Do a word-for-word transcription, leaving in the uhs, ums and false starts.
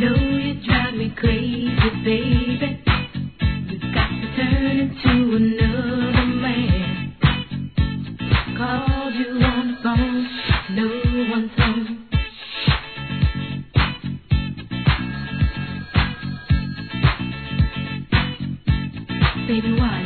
know you drive me crazy, baby. You got to turn into another man. Called you on the phone, no one's home. Baby, why?